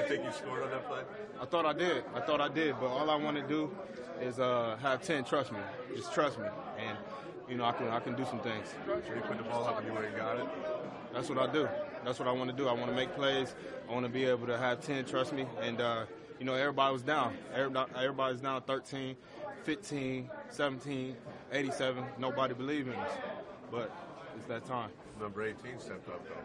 you think you scored on that play? I thought I did. But all I want to do is have 10 trust me. Just trust me. And, I can do some things. Should you put the ball up and you already got it? That's what I do. That's what I want to do. I want to make plays. I want to be able to have 10 trust me. And, everybody was down. Everybody's down 13, 15, 17, 87. Nobody believed in us. But it's that time. Number 18 stepped up, though.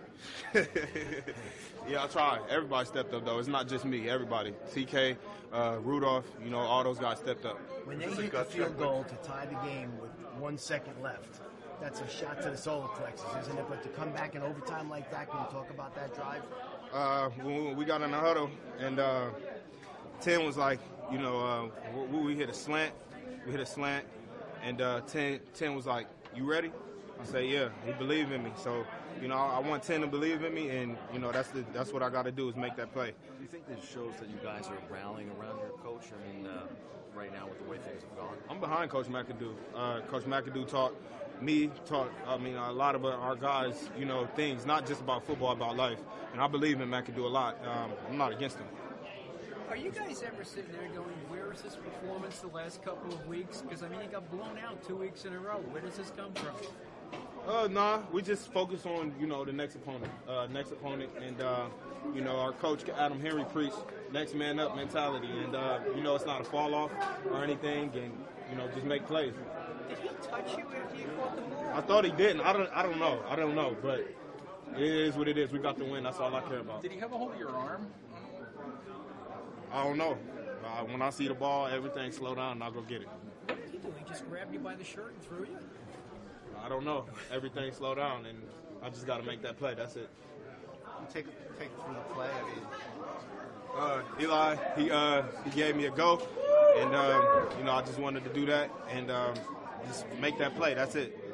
Yeah, I tried. Everybody stepped up, though. It's not just me. Everybody. TK, Rudolph, all those guys stepped up. When they hit the field goal to tie the game with 1 second left, that's a shot to the solar plexus, isn't it? But to come back in overtime like that, can you talk about that drive? When we got in the huddle, and 10 was like, we hit a slant. And 10 was like, you ready? I say, yeah, he believed in me. So, I want 10 to believe in me, and, that's what I got to do is make that play. Do you think this shows that you guys are rallying around your coach? I mean, right now with the way things have gone? I'm behind Coach McAdoo. Coach McAdoo taught a lot of our guys, things, not just about football, about life. And I believe in McAdoo a lot. I'm not against him. Are you guys ever sitting there going, where is this performance the last couple of weeks? Because, you got blown out 2 weeks in a row. Where does this come from? Nah, we just focus on, the next opponent. And, our coach, Adam Henry, preached next man up mentality. And, it's not a fall off or anything. And, just make plays. Did he touch you after you caught the ball? I thought he didn't. I don't know. But it is what it is. We got the win. That's all I care about. Did he have a hold of your arm? I don't know. When I see the ball, everything slow down and I'll go get it. What did he do? He just grabbed you by the shirt and threw you? I don't know. Everything slowed down, and I just got to make that play. That's it. You take through the play. Eli, he gave me a go, and I just wanted to do that and just make that play. That's it.